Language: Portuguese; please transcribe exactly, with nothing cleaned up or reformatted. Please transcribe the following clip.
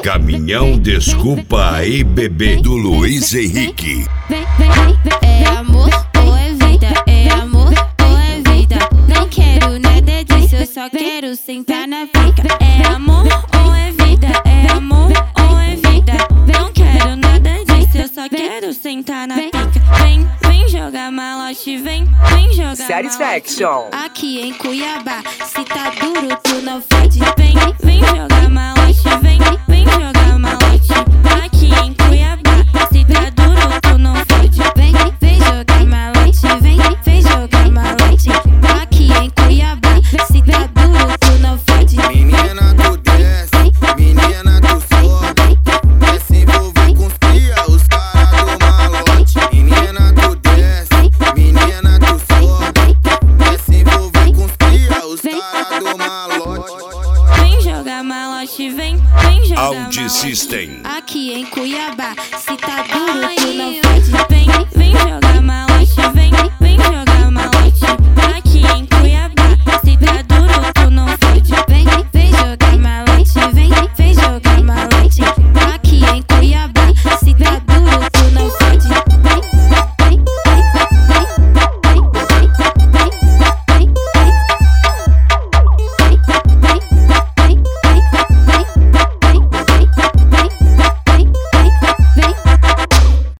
Caminhão Desculpa Aí Bebê, do Luiz Henrique. Vem, vem, vem, é amor ou é vida? É amor ou é vida? Não quero nada disso, eu só quero sentar na pica. É amor ou é vida? É amor ou é vida? Não quero nada disso, eu só quero sentar na pica. Vem, vem jogar malote, vem, vem jogar Satisfaction. malote. Aqui em Cuiabá, se tá duro tu não fode. Vem, vem jogar malote, vem, vem jogar malote. Aqui em Cuiabá, se tá duro tu não fode. Vem, vem jogar malote, vem, vem jogar malote. Aqui em Cuiabá, se tá duro tu não fode. Menina tu desce, menina tu sobe, quer se envolver com os cria, os caras do malote. Menina tu desce, menina tu sobe, quer se envolver com os cria, os caras do malote. Vem jogar malote, vem, vem jogar Audi malote. System. Aqui em Cuiabá, se tá duro tu não fode. Vem, vem jogar